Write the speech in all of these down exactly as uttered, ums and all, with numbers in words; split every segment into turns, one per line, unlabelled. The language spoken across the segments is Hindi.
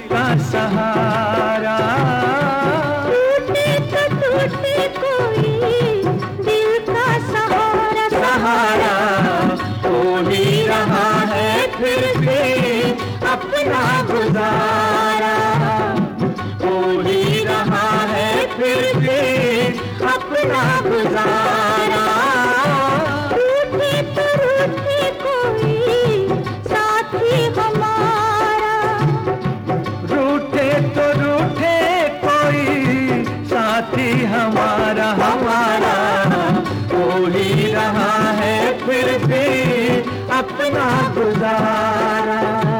का सहारा।
टूटे तो टूटे कोई दिल का सहारा,
सहारा हो ही रहा है फिर भी अपना गुजारा, हो ही रहा है फिर भी अपना गुजारा।
रूठे तो रूठे कोई साथी हमारा,
रूठे तो रूठे कोई साथी हमारा, हमारा हो ही रहा है फिर भी अपना गुजारा।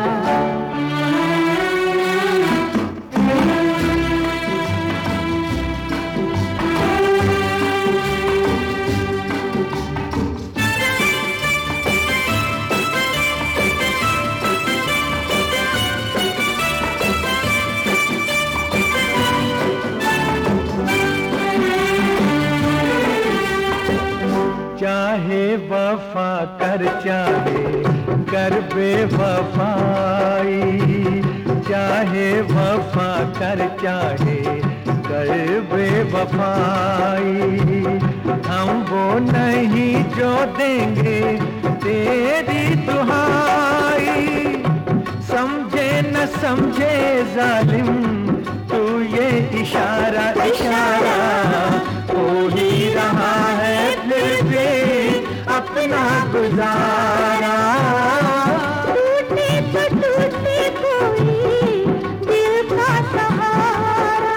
चाहे वफा कर चाहे कर बेवफाई, चाहे वफा कर चाहे कर बेवफाई, हम वो नहीं जो देंगे तेरी दुहाई। समझे न समझे जालिम तू ये इशारा, इशारा हो ही रहा है फिर भी अपना गुजारा।
टूटे तो टूटे कोई दिल का सहारा।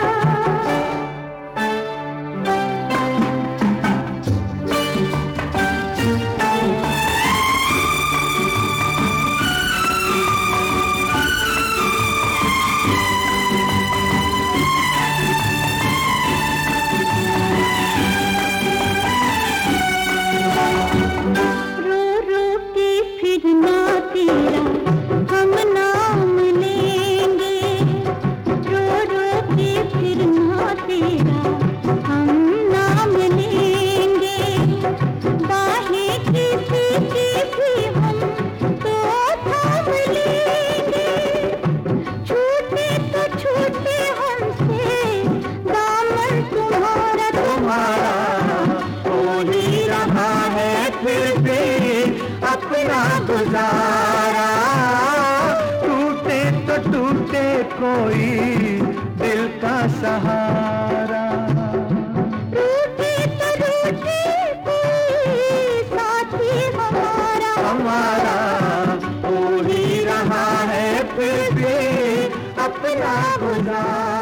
ना तेरा हम नाम लेंगे, रो रो के फिर ना तेरा हम नाम लेंगे। बाहें किसी की भी हम तो थाम लेंगे, छूटे तो छूटे हमसे दामन तुम्हारा,
तुम्हारा हो ही रहा है फिर भी अपना गुजारा। टूटे तो टूटे कोई दिल का सहारा,
रूठे तो रूठे कोई साथी हमारा,
हमारा हो ही रहा है फिर भी अपना गुजारा।